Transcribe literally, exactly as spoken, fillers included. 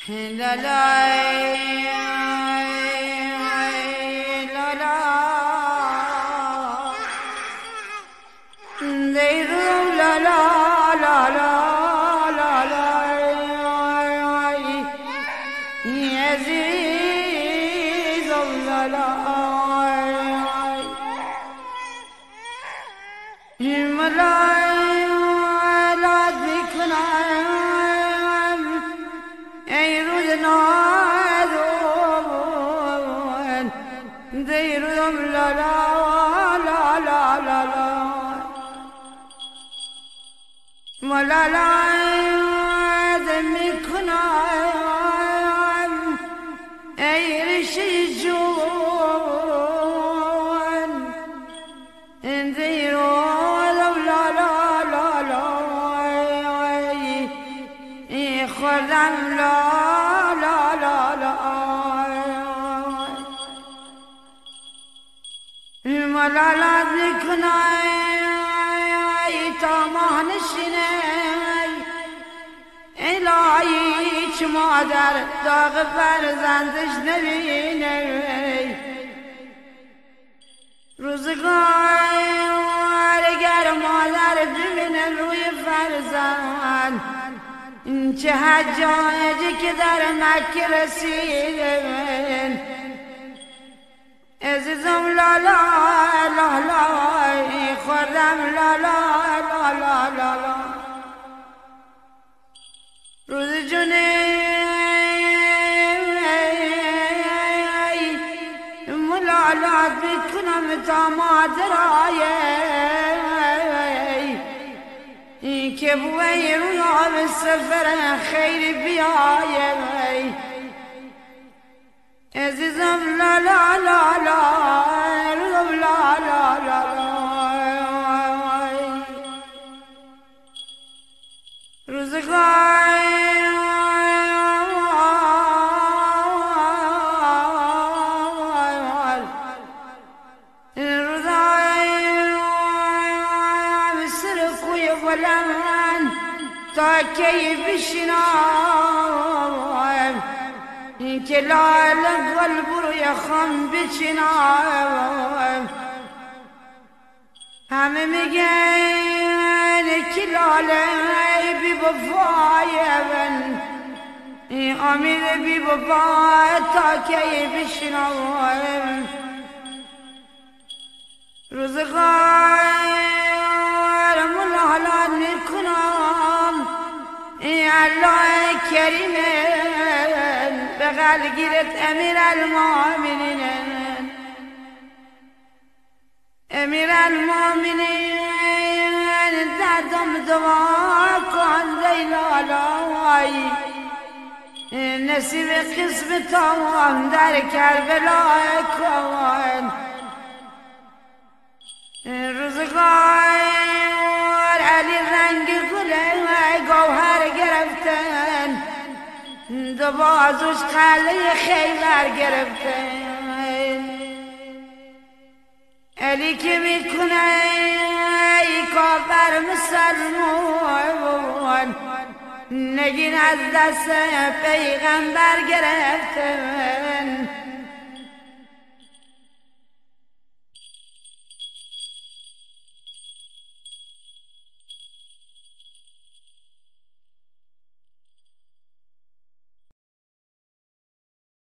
لا لا لا لا ديرو لا لا لا لا لا لا يا عزيز لا لا ملاي لا ذكرنا ديرهم لا لا لا لا لا لا ولا لا ذمكنا ايرش الجون ديرهم لا لا لا لا خرم لا لا لا لا ولا لا ذكنا تامان الشناي إلهي مادر داغ فرزندش نبینی روزگار گر مادر ببینه روی فرزند چه حجاجی که در مکه رسیده عزیزم لا لا لا لا خورم لا لا لا لا لا لا روز جونه ملالات بکنم تا مادرای که بوی رویا به سفر خیر بیای عزیزم لا لا لا لا لا لا لا لا روزگار روزگار سر کوی بلند تا کی بشنام که لال قلب رو یخم بچنام همه میگن که لاله بی بفای من امیر بی بفا تا که بشنام روزگار ملالات میکنم الله کریمه بغل گیرت امیر المؤمنین امیر المؤمنین دردم دوا کن دیلالای نصیب قسمتم در کربلا کن روزگار علی رنگ گله گوهر گرفتن دو بازوش قلعه خیبر گرفتن علی که میکنه ای کافر مسلمون نگین از دست پیغمبر گرفتن